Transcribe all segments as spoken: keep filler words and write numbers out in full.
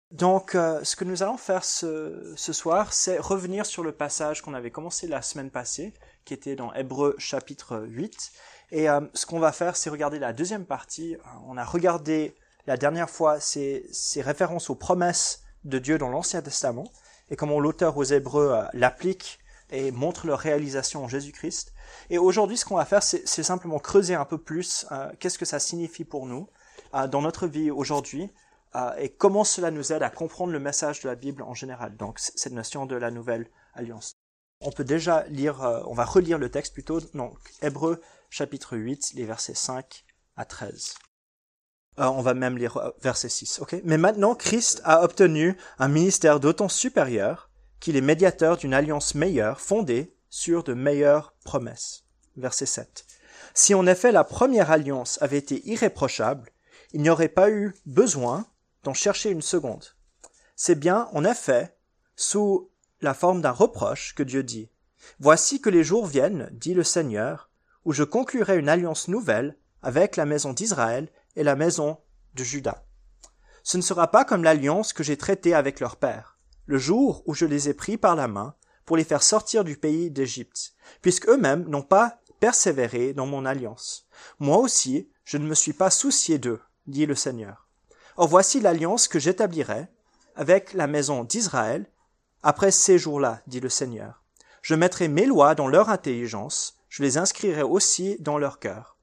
Donc, euh, ce que nous allons faire ce, ce soir, c'est revenir sur le passage qu'on avait commencé la semaine passée, qui était dans Hébreux chapitre huit. Et euh, ce qu'on va faire, c'est regarder la deuxième partie. On a regardé la dernière fois ces, ces références aux promesses de Dieu dans l'Ancien Testament, et comment l'auteur aux Hébreux euh, l'applique et montre leur réalisation en Jésus-Christ. Et aujourd'hui, ce qu'on va faire, c'est, c'est simplement creuser un peu plus euh, qu'est-ce que ça signifie pour nous euh, dans notre vie aujourd'hui, Uh, et comment cela nous aide à comprendre le message de la Bible en général. Donc, c- cette notion de la nouvelle alliance. On peut déjà lire, euh, on va relire le texte plutôt, donc Hébreux chapitre huit, les versets cinq à treize. Euh, on va même lire euh, verset six, ok? Mais maintenant, Christ a obtenu un ministère d'autant supérieur qu'il est médiateur d'une alliance meilleure, fondée sur de meilleures promesses. Verset sept. Si en effet la première alliance avait été irréprochable, il n'y aurait pas eu besoin d'en chercher une seconde. C'est bien, en effet, sous la forme d'un reproche que Dieu dit « Voici que les jours viennent, dit le Seigneur, où je conclurai une alliance nouvelle avec la maison d'Israël et la maison de Juda. Ce ne sera pas comme l'alliance que j'ai traitée avec leur père, le jour où je les ai pris par la main pour les faire sortir du pays d'Égypte, puisque eux-mêmes n'ont pas persévéré dans mon alliance. Moi aussi, je ne me suis pas soucié d'eux, dit le Seigneur. Or voici l'alliance que j'établirai avec la maison d'Israël après ces jours-là, dit le Seigneur. Je mettrai mes lois dans leur intelligence, je les inscrirai aussi dans leur cœur.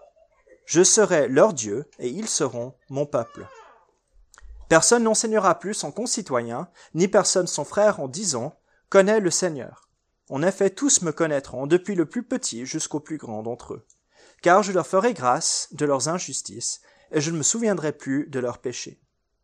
Je serai leur Dieu, et ils seront mon peuple. Personne n'enseignera plus son concitoyen, ni personne son frère en disant « Connais le Seigneur ». En effet, tous me connaîtront, depuis le plus petit jusqu'au plus grand d'entre eux. Car je leur ferai grâce de leurs injustices, et je ne me souviendrai plus de leurs péchés.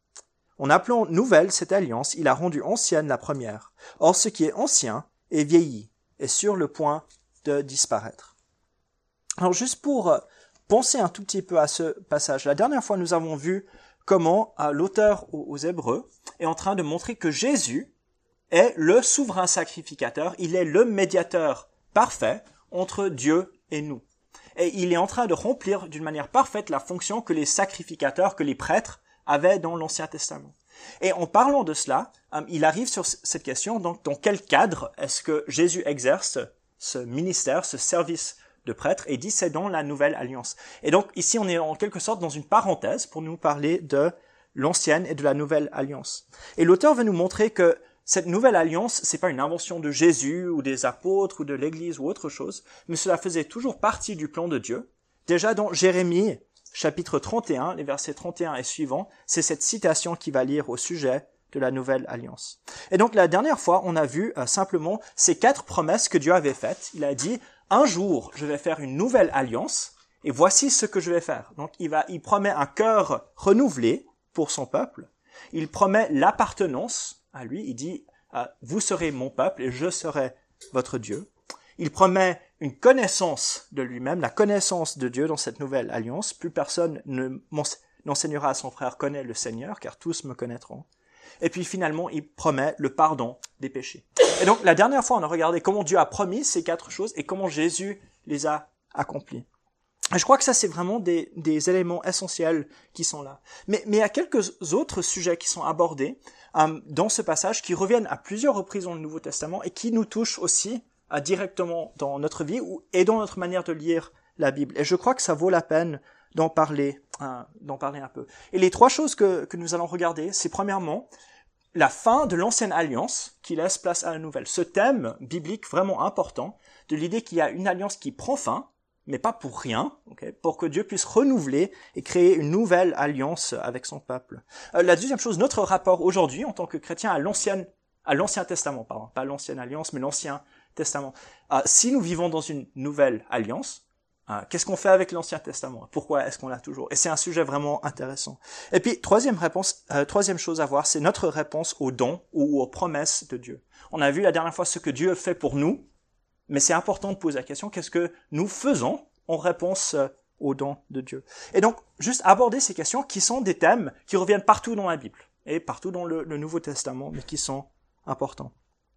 En appelant nouvelle cette alliance, il a rendu ancienne la première. Or ce qui est ancien est vieilli, et sur le point de disparaître. Alors juste pour euh, penser un tout petit peu à ce passage, la dernière fois nous avons vu comment euh, l'auteur aux, aux Hébreux est en train de montrer que Jésus est le souverain sacrificateur, il est le médiateur parfait entre Dieu et nous. Et il est en train de remplir d'une manière parfaite la fonction que les sacrificateurs, que les prêtres avaient dans l'Ancien Testament. Et en parlant de cela, il arrive sur cette question, donc dans quel cadre est-ce que Jésus exerce ce ministère, ce service de prêtre, et dit c'est dans la Nouvelle Alliance. Et donc ici on est en quelque sorte dans une parenthèse pour nous parler de l'Ancienne et de la Nouvelle Alliance. Et l'auteur veut nous montrer que cette nouvelle alliance, c'est pas une invention de Jésus ou des apôtres ou de l'Église ou autre chose, mais cela faisait toujours partie du plan de Dieu. Déjà dans Jérémie, chapitre trente et un, les versets trente et un et suivants, c'est cette citation qui va lire au sujet de la nouvelle alliance. Et donc la dernière fois, on a vu euh, simplement ces quatre promesses que Dieu avait faites. Il a dit, un jour, je vais faire une nouvelle alliance, et voici ce que je vais faire. Donc il va, il promet un cœur renouvelé pour son peuple. Il promet l'appartenance à lui, il dit euh, « Vous serez mon peuple et je serai votre Dieu ». Il promet une connaissance de lui-même, la connaissance de Dieu dans cette nouvelle alliance. Plus personne ne n'enseignera à son frère « Connais le Seigneur », car tous me connaîtront. Et puis finalement, il promet le pardon des péchés. Et donc la dernière fois, on a regardé comment Dieu a promis ces quatre choses et comment Jésus les a accomplies. Et je crois que ça, c'est vraiment des, des éléments essentiels qui sont là. Mais, mais il y a quelques autres sujets qui sont abordés euh, dans ce passage qui reviennent à plusieurs reprises dans le Nouveau Testament et qui nous touchent aussi euh, directement dans notre vie ou, et dans notre manière de lire la Bible. Et je crois que ça vaut la peine d'en parler, euh, d'en parler un peu. Et les trois choses que, que nous allons regarder, c'est premièrement la fin de l'ancienne alliance qui laisse place à la nouvelle. Ce thème biblique vraiment important de l'idée qu'il y a une alliance qui prend fin, mais pas pour rien, okay, pour que Dieu puisse renouveler et créer une nouvelle alliance avec son peuple. Euh, la deuxième chose, notre rapport aujourd'hui en tant que chrétien à l'ancienne, à l'Ancien Testament, pardon, pas l'ancienne alliance, mais l'Ancien Testament. Euh, si nous vivons dans une nouvelle alliance, euh, qu'est-ce qu'on fait avec l'Ancien Testament? Pourquoi est-ce qu'on l'a toujours? Et c'est un sujet vraiment intéressant. Et puis, troisième réponse, euh, troisième chose à voir, c'est notre réponse aux dons ou aux promesses de Dieu. On a vu la dernière fois ce que Dieu fait pour nous, mais c'est important de poser la question, qu'est-ce que nous faisons en réponse aux dons de Dieu? Et donc, juste aborder ces questions qui sont des thèmes qui reviennent partout dans la Bible et partout dans le, le Nouveau Testament, mais qui sont importants.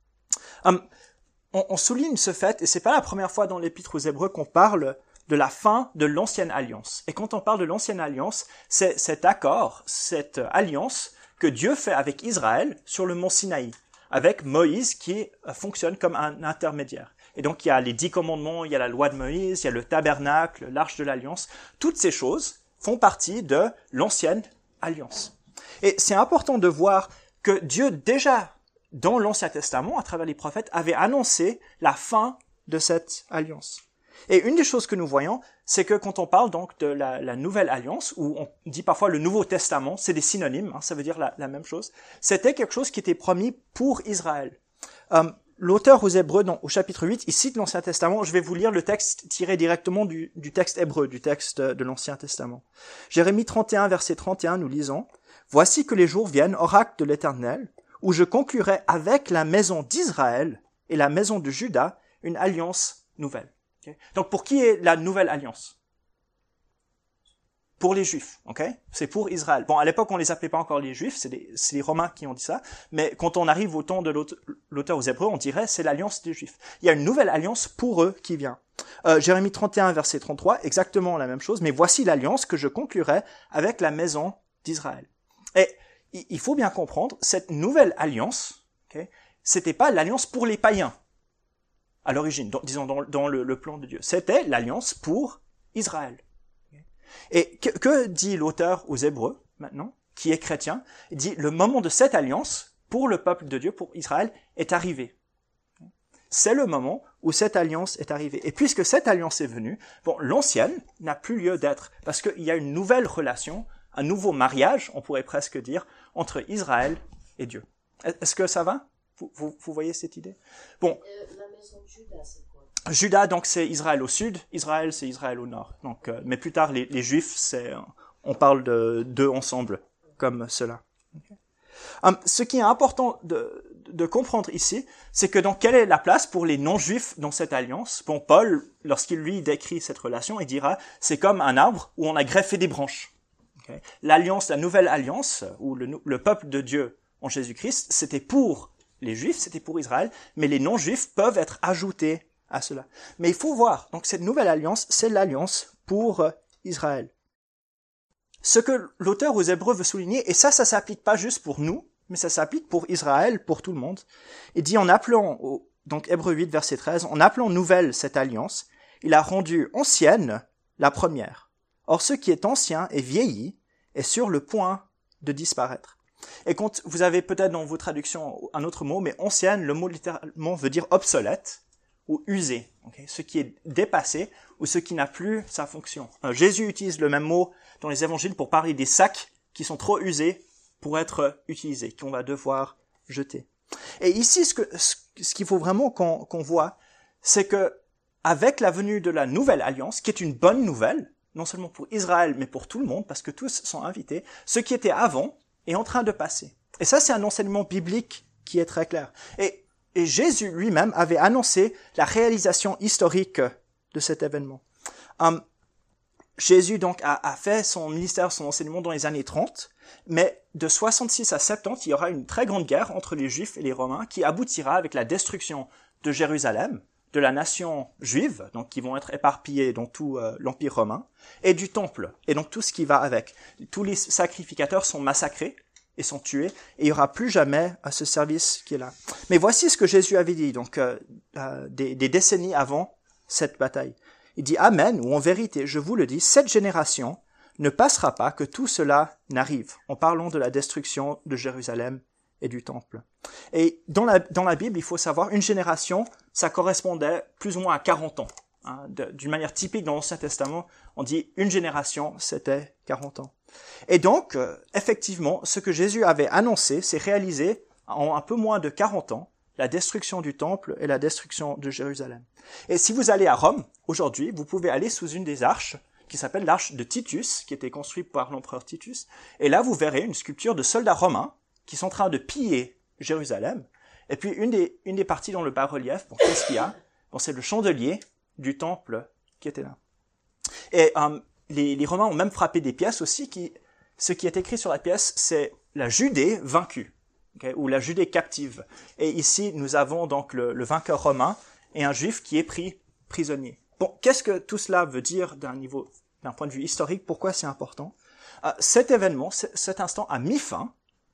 Um, on, on souligne ce fait, et c'est pas la première fois dans l'Épître aux Hébreux qu'on parle de la fin de l'ancienne alliance. Et quand on parle de l'ancienne alliance, c'est cet accord, cette alliance que Dieu fait avec Israël sur le mont Sinaï, avec Moïse qui euh, fonctionne comme un intermédiaire. Et donc il y a les dix commandements, il y a la loi de Moïse, il y a le tabernacle, l'arche de l'alliance. Toutes ces choses font partie de l'ancienne alliance. Et c'est important de voir que Dieu, déjà dans l'Ancien Testament, à travers les prophètes, avait annoncé la fin de cette alliance. Et une des choses que nous voyons, c'est que quand on parle donc de la, la nouvelle alliance, ou on dit parfois le Nouveau Testament, c'est des synonymes, hein, ça veut dire la, la même chose, c'était quelque chose qui était promis pour Israël. Euh, L'auteur aux Hébreux, dans, au chapitre huit, il cite l'Ancien Testament. Je vais vous lire le texte tiré directement du, du texte hébreu, du texte de l'Ancien Testament. Jérémie trente et un, verset trente et un, nous lisons « Voici que les jours viennent, oracle de l'Éternel, où je conclurai avec la maison d'Israël et la maison de Juda une alliance nouvelle. » Okay? Donc pour qui est la nouvelle alliance? Pour les Juifs, ok? C'est pour Israël. Bon, à l'époque, on les appelait pas encore les Juifs, c'est les, c'est les Romains qui ont dit ça, mais quand on arrive au temps de l'auteur aux Hébreux, on dirait c'est l'alliance des Juifs. Il y a une nouvelle alliance pour eux qui vient. Euh, Jérémie trente et un, verset trente-trois, exactement la même chose, mais voici l'alliance que je conclurai avec la maison d'Israël. Et il faut bien comprendre, cette nouvelle alliance, okay, c'était pas l'alliance pour les païens, à l'origine, dans, disons dans, dans le, le plan de Dieu. C'était l'alliance pour Israël. Et que, que dit l'auteur aux Hébreux, maintenant, qui est chrétien? Il dit, le moment de cette alliance, pour le peuple de Dieu, pour Israël, est arrivé. C'est le moment où cette alliance est arrivée. Et puisque cette alliance est venue, bon, l'ancienne n'a plus lieu d'être, parce qu'il y a une nouvelle relation, un nouveau mariage, on pourrait presque dire, entre Israël et Dieu. Est-ce que ça va? Vous, vous, vous voyez cette idée? Bon. Euh, la maison de Juda, c'est quoi? Juda, donc, c'est Israël au sud. Israël, c'est Israël au nord. Donc, euh, mais plus tard, les, les Juifs, c'est, on parle de d'eux ensemble, comme cela. Okay. Um, ce qui est important de, de comprendre ici, c'est que donc, quelle est la place pour les non-Juifs dans cette alliance? Bon, Paul, lorsqu'il lui décrit cette relation, il dira, c'est comme un arbre où on a greffé des branches. Okay. L'alliance, la nouvelle alliance, où le, le peuple de Dieu en Jésus-Christ, c'était pour les Juifs, c'était pour Israël, mais les non-Juifs peuvent être ajoutés à cela. Mais il faut voir, donc cette nouvelle alliance, c'est l'alliance pour euh, Israël. Ce que l'auteur aux Hébreux veut souligner, et ça, ça s'applique pas juste pour nous, mais ça s'applique pour Israël, pour tout le monde. Il dit en appelant, au, donc Hébreux huit, verset treize, en appelant nouvelle cette alliance, il a rendu ancienne la première. Or ce qui est ancien est vieilli, est sur le point de disparaître. Et quand vous avez peut-être dans vos traductions un autre mot, mais ancienne, le mot littéralement veut dire obsolète, ou usé, okay? Ce qui est dépassé ou ce qui n'a plus sa fonction. Euh, Jésus utilise le même mot dans les évangiles pour parler des sacs qui sont trop usés pour être utilisés, qu'on va devoir jeter. Et ici, ce que ce qu'il faut vraiment qu'on qu'on voit, c'est que avec la venue de la nouvelle alliance, qui est une bonne nouvelle, non seulement pour Israël, mais pour tout le monde, parce que tous sont invités, ce qui était avant est en train de passer. Et ça, c'est un enseignement biblique qui est très clair. Et Et Jésus lui-même avait annoncé la réalisation historique de cet événement. Um, Jésus donc a, a fait son ministère, son enseignement dans les années trente, mais de soixante-six à soixante-dix, il y aura une très grande guerre entre les Juifs et les Romains qui aboutira avec la destruction de Jérusalem, de la nation juive, donc qui vont être éparpillés dans tout euh, l'Empire romain, et du temple, et donc tout ce qui va avec. Tous les sacrificateurs sont massacrés et sont tués, et il n'y aura plus jamais à ce service qui est là. Mais voici ce que Jésus avait dit, donc euh, euh, des, des décennies avant cette bataille. Il dit « Amen » ou « En vérité, je vous le dis, cette génération ne passera pas que tout cela n'arrive » en parlant de la destruction de Jérusalem et du temple. Et dans la, dans la Bible, il faut savoir, une génération, ça correspondait plus ou moins à quarante ans. Hein, d'une manière typique dans l'Ancien Testament, on dit une génération, c'était quarante ans. Et donc, euh, effectivement, ce que Jésus avait annoncé, c'est réalisé en un peu moins de quarante ans, la destruction du temple et la destruction de Jérusalem. Et si vous allez à Rome, aujourd'hui, vous pouvez aller sous une des arches, qui s'appelle l'arche de Titus, qui était construite par l'empereur Titus, et là vous verrez une sculpture de soldats romains qui sont en train de piller Jérusalem, et puis une des, une des parties dans le bas-relief, bon, qu'est-ce qu'il y a? Bon, c'est le chandelier du temple qui était là. Et euh, les, les Romains ont même frappé des pièces aussi, qui, ce qui est écrit sur la pièce, c'est la Judée vaincue, okay, ou la Judée captive. Et ici, nous avons donc le, le vainqueur romain et un juif qui est pris prisonnier. Bon, qu'est-ce que tout cela veut dire d'un niveau, d'un point de vue historique? Pourquoi c'est important? euh, Cet événement, cet instant a mis fin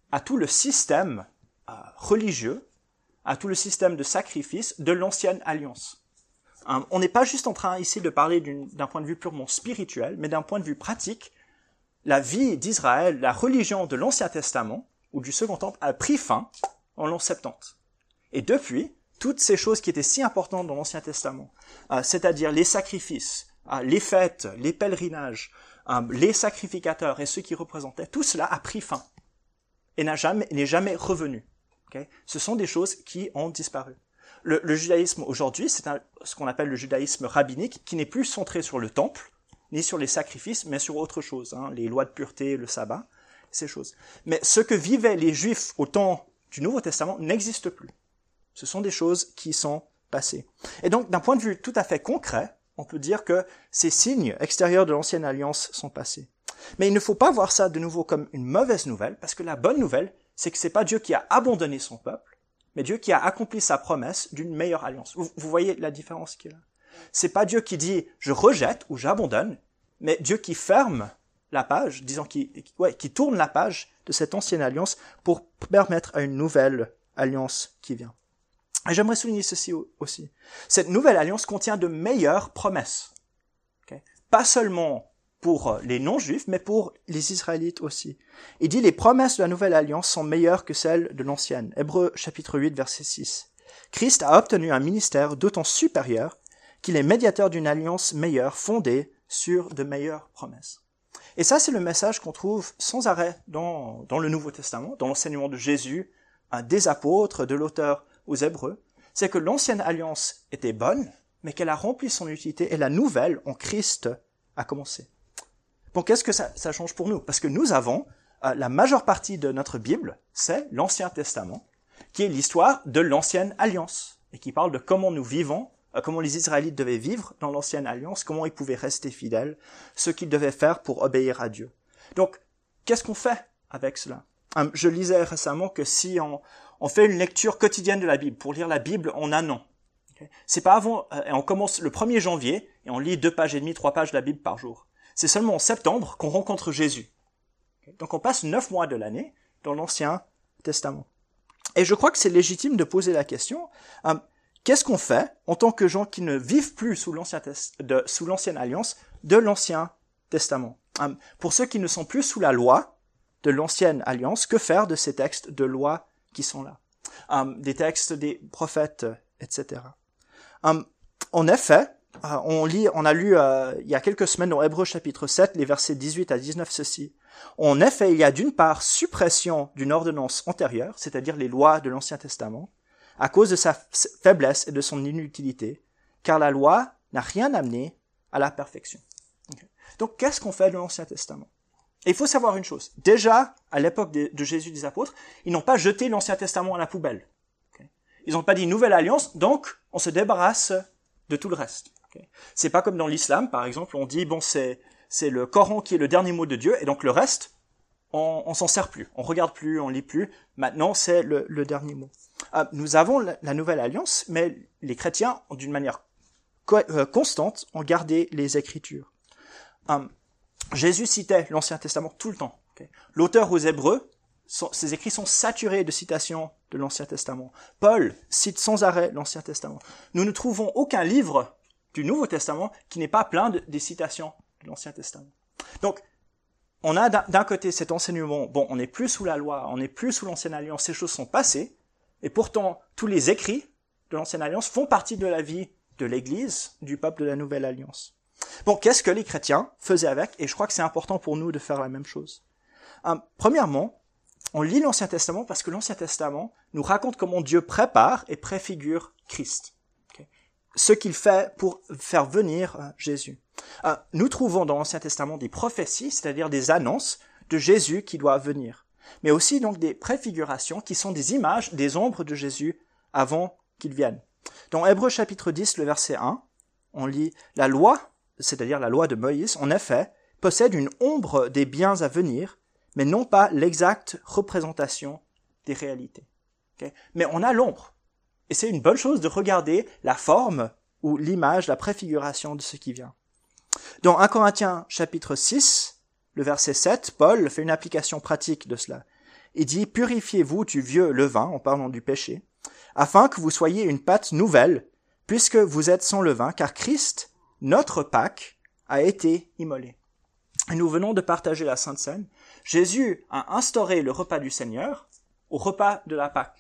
à tout le système euh, religieux, à tout le système de sacrifice de l'ancienne alliance. Euh, on n'est pas juste en train ici de parler d'une, d'un point de vue purement spirituel, mais d'un point de vue pratique. La vie d'Israël, la religion de l'Ancien Testament, ou du Second Temple, a pris fin en l'an soixante-dix. Et depuis, toutes ces choses qui étaient si importantes dans l'Ancien Testament, euh, c'est-à-dire les sacrifices, euh, les fêtes, les pèlerinages, euh, les sacrificateurs et ceux qui représentaient, tout cela a pris fin et n'a jamais, n'est jamais revenu. Okay? Ce sont des choses qui ont disparu. Le, le judaïsme aujourd'hui, c'est un, ce qu'on appelle le judaïsme rabbinique, qui n'est plus centré sur le temple, ni sur les sacrifices, mais sur autre chose, hein, les lois de pureté, le sabbat, ces choses. Mais ce que vivaient les Juifs au temps du Nouveau Testament n'existe plus. Ce sont des choses qui sont passées. Et donc, d'un point de vue tout à fait concret, on peut dire que ces signes extérieurs de l'ancienne alliance sont passés. Mais il ne faut pas voir ça de nouveau comme une mauvaise nouvelle, parce que la bonne nouvelle, c'est que c'est pas Dieu qui a abandonné son peuple, mais Dieu qui a accompli sa promesse d'une meilleure alliance. Vous, vous voyez la différence qu'il y a là? C'est pas Dieu qui dit « je rejette » ou « j'abandonne », mais Dieu qui ferme la page, disons qui, ouais, qui tourne la page de cette ancienne alliance pour permettre à une nouvelle alliance qui vient. Et j'aimerais souligner ceci aussi. Cette nouvelle alliance contient de meilleures promesses. Okay? Pas seulement pour les non-juifs, mais pour les Israélites aussi. Il dit « les promesses de la nouvelle alliance sont meilleures que celles de l'ancienne ». Hébreux chapitre huit, verset six. Christ a obtenu un ministère d'autant supérieur qu'il est médiateur d'une alliance meilleure fondée sur de meilleures promesses. Et ça, c'est le message qu'on trouve sans arrêt dans, dans le Nouveau Testament, dans l'enseignement de Jésus, des apôtres, de l'auteur aux Hébreux. C'est que l'ancienne alliance était bonne, mais qu'elle a rempli son utilité et la nouvelle en Christ a commencé. Bon, qu'est-ce que ça, ça change pour nous? Parce que nous avons, euh, la majeure partie de notre Bible, c'est l'Ancien Testament, qui est l'histoire de l'ancienne alliance, et qui parle de comment nous vivons, euh, comment les Israélites devaient vivre dans l'ancienne alliance, comment ils pouvaient rester fidèles, ce qu'ils devaient faire pour obéir à Dieu. Donc, qu'est-ce qu'on fait avec cela? euh, Je lisais récemment que si on, on fait une lecture quotidienne de la Bible, pour lire la Bible en un an, okay, c'est pas avant, euh, on commence le premier janvier, et on lit deux pages et demie, trois pages de la Bible par jour. C'est seulement en septembre qu'on rencontre Jésus. Donc on passe neuf mois de l'année dans l'Ancien Testament. Et je crois que c'est légitime de poser la question, euh, qu'est-ce qu'on fait en tant que gens qui ne vivent plus sous, l'Ancien Test- de, sous l'Ancienne Alliance de l'Ancien Testament? euh, Pour ceux qui ne sont plus sous la loi de l'Ancienne Alliance, que faire de ces textes de loi qui sont là? euh, Des textes des prophètes, et cetera. Euh, en effet, Euh, on lit, on a lu euh, il y a quelques semaines dans Hébreux chapitre sept, les versets dix-huit à dix-neuf, ceci. En effet, il y a d'une part suppression d'une ordonnance antérieure, c'est-à-dire les lois de l'Ancien Testament, à cause de sa faiblesse et de son inutilité, car la loi n'a rien amené à la perfection. Okay. Donc, qu'est-ce qu'on fait de l'Ancien Testament? Et il faut savoir une chose. Déjà, à l'époque de, de Jésus des apôtres, ils n'ont pas jeté l'Ancien Testament à la poubelle. Okay. Ils n'ont pas dit nouvelle alliance, donc on se débarrasse de tout le reste. Okay. C'est pas comme dans l'islam, par exemple, on dit, bon, c'est, c'est le Coran qui est le dernier mot de Dieu, et donc le reste, on, on s'en sert plus, on regarde plus, on lit plus, maintenant c'est le, le dernier mot. Euh, nous avons la, la nouvelle alliance, mais les chrétiens, d'une manière co- euh, constante, ont gardé les Écritures. Euh, Jésus citait l'Ancien Testament tout le temps. Okay. L'auteur aux Hébreux, son, ses écrits sont saturés de citations de l'Ancien Testament. Paul cite sans arrêt l'Ancien Testament. Nous ne trouvons aucun livre du Nouveau Testament qui n'est pas plein de, des citations de l'Ancien Testament. Donc, on a d'un, d'un côté cet enseignement, bon, on n'est plus sous la loi, on n'est plus sous l'Ancienne Alliance, ces choses sont passées, et pourtant, tous les écrits de l'Ancienne Alliance font partie de la vie de l'Église, du peuple de la Nouvelle Alliance. Bon, qu'est-ce que les chrétiens faisaient avec? Et je crois que c'est important pour nous de faire la même chose. Euh, premièrement, on lit l'Ancien Testament parce que l'Ancien Testament nous raconte comment Dieu prépare et préfigure Christ. Ce qu'il fait pour faire venir euh, Jésus. Euh, nous trouvons dans l'Ancien Testament des prophéties, c'est-à-dire des annonces de Jésus qui doit venir, mais aussi donc des préfigurations qui sont des images, des ombres de Jésus avant qu'il vienne. Dans Hébreux chapitre dix, le verset un, on lit « La loi, c'est-à-dire la loi de Moïse, en effet, possède une ombre des biens à venir, mais non pas l'exacte représentation des réalités. Okay? » Mais on a l'ombre. Et c'est une bonne chose de regarder la forme ou l'image, la préfiguration de ce qui vient. Dans premier Corinthiens chapitre six, le verset sept, Paul fait une application pratique de cela. il dit « Purifiez-vous du vieux levain », en parlant du péché, « afin que vous soyez une pâte nouvelle, puisque vous êtes sans levain, car Christ, notre Pâque, a été immolé. » Et nous venons de partager la Sainte Seine. Jésus a instauré le repas du Seigneur au repas de la Pâque.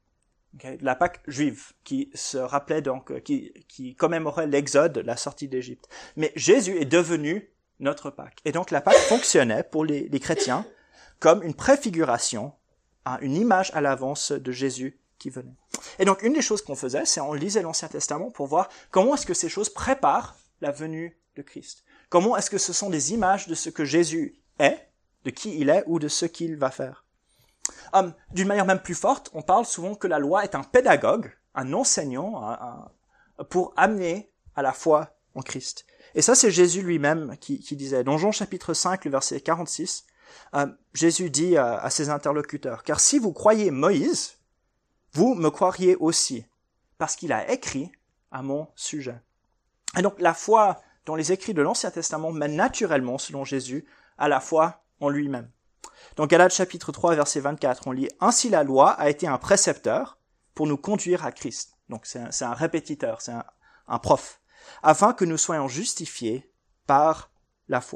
Okay, la Pâque juive, qui se rappelait donc, qui, qui commémorait l'exode, la sortie d'Égypte. Mais Jésus est devenu notre Pâque. Et donc la Pâque fonctionnait pour les, les chrétiens comme une préfiguration, hein, une image à l'avance de Jésus qui venait. Et donc une des choses qu'on faisait, c'est on lisait l'Ancien Testament pour voir comment est-ce que ces choses préparent la venue de Christ. Comment est-ce que ce sont des images de ce que Jésus est, de qui il est ou de ce qu'il va faire. Um, d'une manière même plus forte, on parle souvent que la loi est un pédagogue, un enseignant un, un, pour amener à la foi en Christ. Et ça, c'est Jésus lui-même qui, qui disait. Dans Jean chapitre cinq, le verset quarante-six, um, Jésus dit à, à ses interlocuteurs, « Car si vous croyez Moïse, vous me croiriez aussi, parce qu'il a écrit à mon sujet. » Et donc la foi dans les écrits de l'Ancien Testament mène naturellement, selon Jésus, à la foi en lui-même. Dans Galates chapitre trois, verset vingt-quatre, on lit « Ainsi la loi a été un précepteur pour nous conduire à Christ. » Donc c'est un, c'est un répétiteur, c'est un, un prof. « Afin que nous soyons justifiés par la foi. »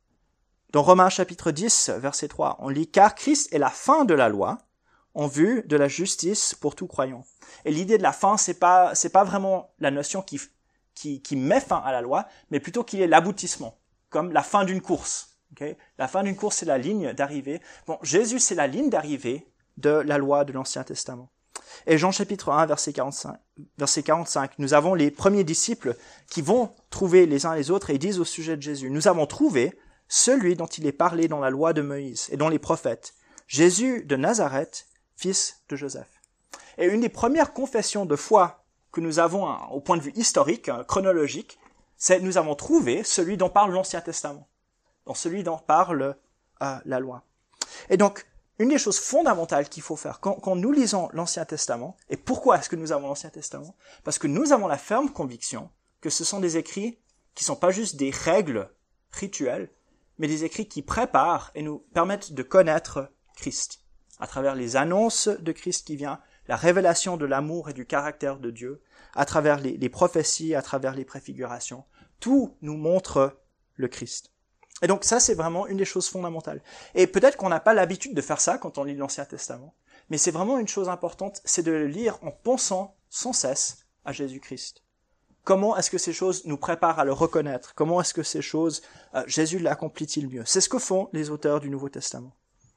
Dans Romains chapitre dix, verset trois, on lit « Car Christ est la fin de la loi, en vue de la justice pour tout croyant. » Et l'idée de la fin, c'est pas, c'est pas vraiment la notion qui, qui, qui met fin à la loi, mais plutôt qu'il est l'aboutissement, comme la fin d'une course. Okay? La fin d'une course, c'est la ligne d'arrivée. Bon, Jésus, c'est la ligne d'arrivée de la loi de l'Ancien Testament. Et Jean chapitre un, verset quarante-cinq, verset quarante-cinq, nous avons les premiers disciples qui vont trouver les uns les autres et ils disent au sujet de Jésus, « Nous avons trouvé celui dont il est parlé dans la loi de Moïse et dans les prophètes, Jésus de Nazareth, fils de Joseph. » Et une des premières confessions de foi que nous avons hein, au point de vue historique, hein, chronologique, c'est nous avons trouvé celui dont parle l'Ancien Testament, dans celui dont parle euh, la loi. Et donc, une des choses fondamentales qu'il faut faire quand, quand nous lisons l'Ancien Testament, et pourquoi est-ce que nous avons l'Ancien Testament? Parce que nous avons la ferme conviction que ce sont des écrits qui sont pas juste des règles rituelles, mais des écrits qui préparent et nous permettent de connaître Christ, à travers les annonces de Christ qui vient, la révélation de l'amour et du caractère de Dieu, à travers les, les prophéties, à travers les préfigurations. Tout nous montre le Christ. Et donc ça, c'est vraiment une des choses fondamentales. Et peut-être qu'on n'a pas l'habitude de faire ça quand on lit l'Ancien Testament, mais c'est vraiment une chose importante, c'est de le lire en pensant sans cesse à Jésus-Christ. Comment est-ce que ces choses nous préparent à le reconnaître? Comment est-ce que ces choses, euh, Jésus l'accomplit-il mieux? C'est ce que font les auteurs du Nouveau Testament.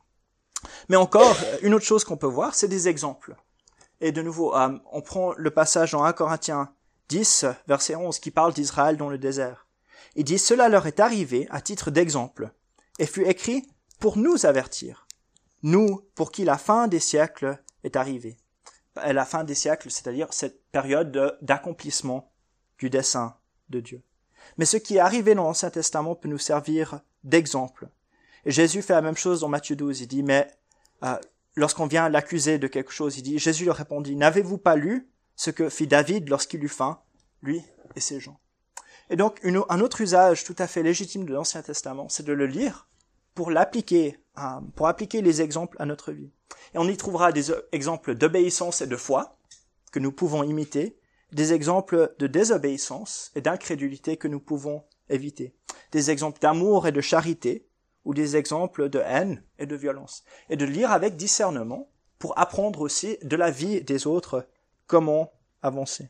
Mais encore, une autre chose qu'on peut voir, c'est des exemples. Et de nouveau, euh, on prend le passage dans un Corinthiens dix, verset onze, qui parle d'Israël dans le désert. Il dit « Cela leur est arrivé à titre d'exemple, et fut écrit pour nous avertir, nous, pour qui la fin des siècles est arrivée. » La fin des siècles, c'est-à-dire cette période de, d'accomplissement du dessein de Dieu. Mais ce qui est arrivé dans l'Ancien Testament peut nous servir d'exemple. Et Jésus fait la même chose dans Matthieu douze. Il dit, mais euh, lorsqu'on vient l'accuser de quelque chose, il dit, Jésus leur répondit, « N'avez-vous pas lu ce que fit David lorsqu'il eut faim, lui et ses gens ?» Et donc, une, un autre usage tout à fait légitime de l'Ancien Testament, c'est de le lire pour l'appliquer, euh, pour appliquer les exemples à notre vie. Et on y trouvera des exemples d'obéissance et de foi que nous pouvons imiter, des exemples de désobéissance et d'incrédulité que nous pouvons éviter, des exemples d'amour et de charité, ou des exemples de haine et de violence. Et de lire avec discernement pour apprendre aussi de la vie des autres comment avancer.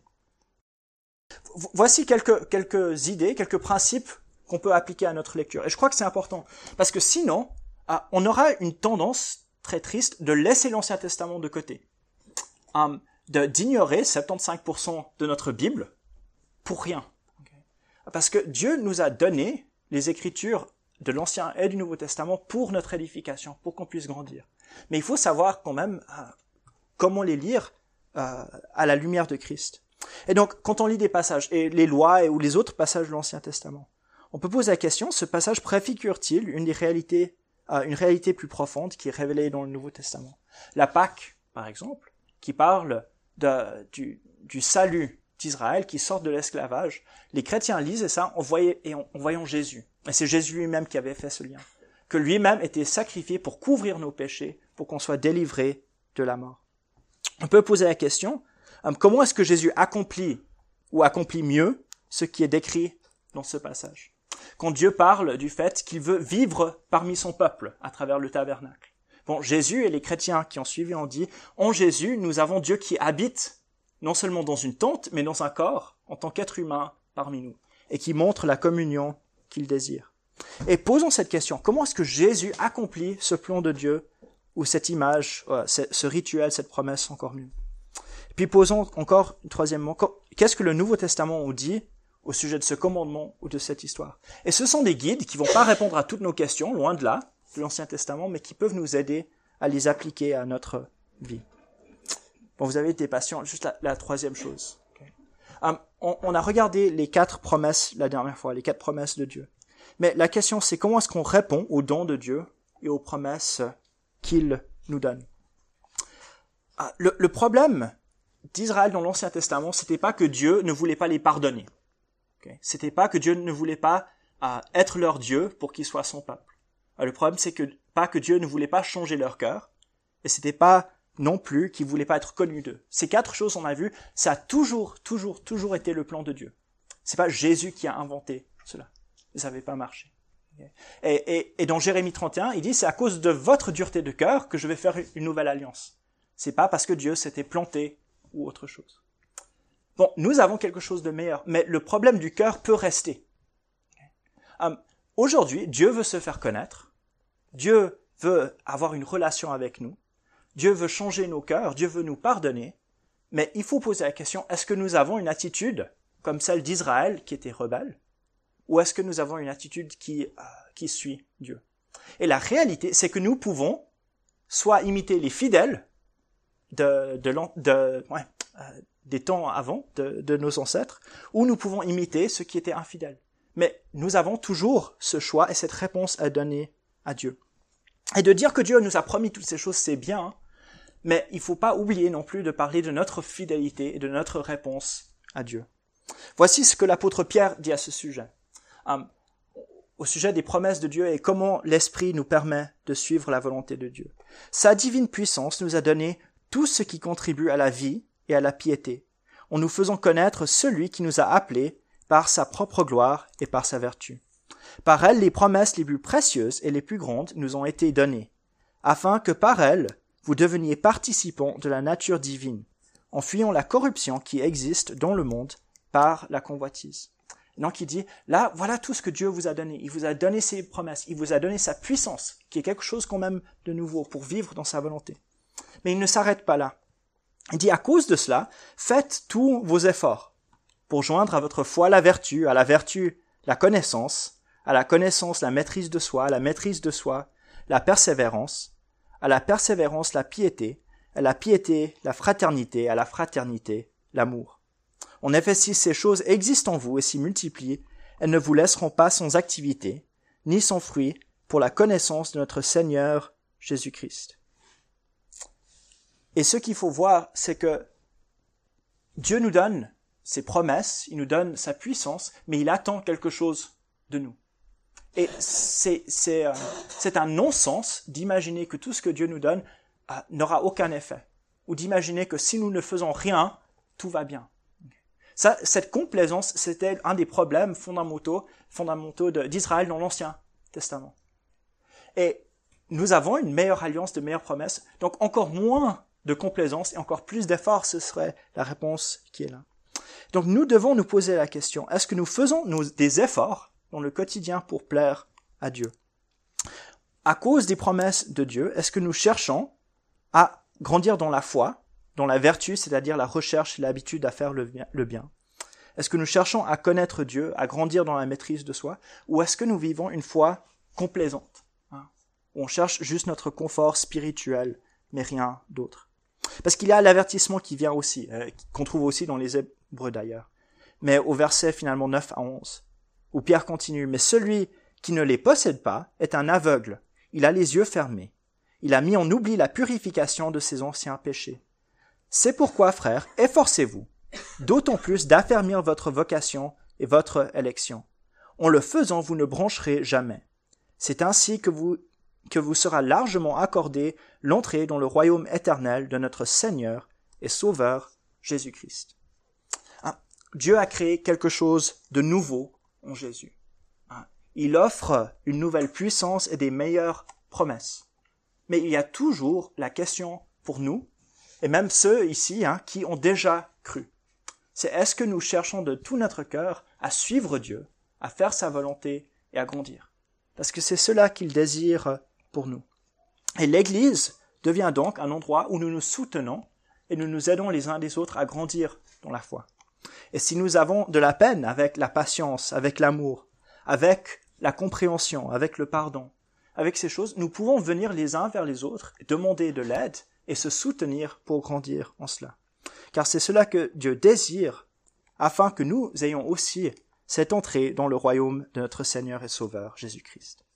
Voici quelques, quelques idées, quelques principes qu'on peut appliquer à notre lecture. Et je crois que c'est important, parce que sinon, ah, on aura une tendance très triste de laisser l'Ancien Testament de côté, um, de, d'ignorer soixante-quinze pour cent de notre Bible pour rien. Okay. Parce que Dieu nous a donné les Écritures de l'Ancien et du Nouveau Testament pour notre édification, pour qu'on puisse grandir. Mais il faut savoir quand même euh, comment les lire euh, à la lumière de Christ. Et donc, quand on lit des passages, et les lois et, ou les autres passages de l'Ancien Testament, on peut poser la question, ce passage préfigure-t-il une des réalités, euh, une réalité plus profonde qui est révélée dans le Nouveau Testament? La Pâque, par exemple, qui parle de, du, du salut d'Israël qui sort de l'esclavage. Les chrétiens lisaient ça en, voyait, et en, en voyant Jésus. Et c'est Jésus lui-même qui avait fait ce lien. Que lui-même était sacrifié pour couvrir nos péchés, pour qu'on soit délivré de la mort. On peut poser la question, euh, comment est-ce que Jésus accomplit ou accomplit mieux ce qui est décrit dans ce passage? Quand Dieu parle du fait qu'il veut vivre parmi son peuple à travers le tabernacle. Bon, Jésus et les chrétiens qui ont suivi ont dit, en Jésus, nous avons Dieu qui habite non seulement dans une tente, mais dans un corps, en tant qu'être humain parmi nous, et qui montre la communion qu'il désire. Et posons cette question, comment est-ce que Jésus accomplit ce plan de Dieu, ou cette image, euh, ce, ce rituel, cette promesse encore mieux? Et puis posons encore, troisièmement, qu'est-ce que le Nouveau Testament nous dit au sujet de ce commandement ou de cette histoire? Et ce sont des guides qui vont pas répondre à toutes nos questions, loin de là, de l'Ancien Testament, mais qui peuvent nous aider à les appliquer à notre vie. Bon, vous avez été patient, juste la, la troisième chose. Okay. Um, on, on a regardé les quatre promesses la dernière fois, les quatre promesses de Dieu. Mais la question, c'est comment est-ce qu'on répond aux dons de Dieu et aux promesses qu'il nous donne. Ah, le, le problème d'Israël dans l'Ancien Testament, c'était pas que Dieu ne voulait pas les pardonner. Okay. C'était pas que Dieu ne voulait pas uh, être leur Dieu pour qu'ils soient son peuple. Uh, le problème, c'est que pas que Dieu ne voulait pas changer leur cœur, et c'était pas non plus qu'ils voulaient pas être connus d'eux. Ces quatre choses, on a vu, ça a toujours, toujours, toujours été le plan de Dieu. C'est pas Jésus qui a inventé cela. Ça n'avait pas marché. Okay. Et, et, et dans Jérémie trente et un, il dit, c'est à cause de votre dureté de cœur que je vais faire une nouvelle alliance. C'est pas parce que Dieu s'était planté ou autre chose. Bon, nous avons quelque chose de meilleur, mais le problème du cœur peut rester. Um, aujourd'hui, Dieu veut se faire connaître, Dieu veut avoir une relation avec nous, Dieu veut changer nos cœurs, Dieu veut nous pardonner, mais il faut poser la question, est-ce que nous avons une attitude comme celle d'Israël qui était rebelle, ou est-ce que nous avons une attitude qui, euh, qui suit Dieu? Et la réalité, c'est que nous pouvons soit imiter les fidèles de, de, de, ouais, euh, des temps avant, de, de nos ancêtres, ou nous pouvons imiter ceux qui étaient infidèles. Mais nous avons toujours ce choix et cette réponse à donner à Dieu. Et de dire que Dieu nous a promis toutes ces choses, c'est bien, mais il ne faut pas oublier non plus de parler de notre fidélité et de notre réponse à Dieu. Voici ce que l'apôtre Pierre dit à ce sujet. Um, au sujet des promesses de Dieu et comment l'Esprit nous permet de suivre la volonté de Dieu. Sa divine puissance nous a donné tout ce qui contribue à la vie et à la piété, en nous faisant connaître celui qui nous a appelés par sa propre gloire et par sa vertu. Par elle, les promesses les plus précieuses et les plus grandes nous ont été données, afin que par elles, vous deveniez participants de la nature divine, en fuyant la corruption qui existe dans le monde par la convoitise. Donc il dit, là, voilà tout ce que Dieu vous a donné. Il vous a donné ses promesses, il vous a donné sa puissance, qui est quelque chose quand même de nouveau pour vivre dans sa volonté. Mais il ne s'arrête pas là. Il dit, à cause de cela, faites tous vos efforts pour joindre à votre foi la vertu, à la vertu la connaissance, à la connaissance la maîtrise de soi, à la maîtrise de soi la persévérance, à la persévérance la piété, à la piété la fraternité, à la fraternité l'amour. En effet, si ces choses existent en vous et s'y multiplient, elles ne vous laisseront pas sans activité, ni sans fruit pour la connaissance de notre Seigneur Jésus-Christ. Et ce qu'il faut voir, c'est que Dieu nous donne ses promesses, il nous donne sa puissance, mais il attend quelque chose de nous. Et c'est, c'est, euh, c'est un non-sens d'imaginer que tout ce que Dieu nous donne euh, n'aura aucun effet, ou d'imaginer que si nous ne faisons rien, tout va bien. Ça, cette complaisance, c'était un des problèmes fondamentaux, fondamentaux de, d'Israël dans l'Ancien Testament. Et nous avons une meilleure alliance, de meilleures promesses, donc encore moins de complaisance et encore plus d'efforts, ce serait la réponse qui est là. Donc nous devons nous poser la question, est-ce que nous faisons nos, des efforts dans le quotidien pour plaire à Dieu? À cause des promesses de Dieu, est-ce que nous cherchons à grandir dans la foi, dans la vertu, c'est-à-dire la recherche et l'habitude à faire le bien, le bien? Est-ce que nous cherchons à connaître Dieu, à grandir dans la maîtrise de soi, ou est-ce que nous vivons une foi complaisante, hein, où on cherche juste notre confort spirituel, mais rien d'autre? Parce qu'il y a l'avertissement qui vient aussi, euh, qu'on trouve aussi dans les Hébreux d'ailleurs, mais au verset finalement neuf à onze, où Pierre continue, « Mais celui qui ne les possède pas est un aveugle, il a les yeux fermés, il a mis en oubli la purification de ses anciens péchés. C'est pourquoi, frères, efforcez-vous, d'autant plus d'affermir votre vocation et votre élection. En le faisant, vous ne brancherez jamais. C'est ainsi que vous que vous sera largement accordée l'entrée dans le royaume éternel de notre Seigneur et Sauveur Jésus-Christ. Hein, Dieu a créé quelque chose de nouveau en Jésus. Hein, il offre une nouvelle puissance et des meilleures promesses. Mais il y a toujours la question pour nous, et même ceux ici hein, qui ont déjà cru. C'est est-ce que nous cherchons de tout notre cœur à suivre Dieu, à faire sa volonté et à grandir? Parce que c'est cela qu'il désire pour nous. Et l'Église devient donc un endroit où nous nous soutenons et nous nous aidons les uns les autres à grandir dans la foi. Et si nous avons de la peine avec la patience, avec l'amour, avec la compréhension, avec le pardon, avec ces choses, nous pouvons venir les uns vers les autres, demander de l'aide et se soutenir pour grandir en cela. Car c'est cela que Dieu désire, afin que nous ayons aussi cette entrée dans le royaume de notre Seigneur et Sauveur Jésus-Christ.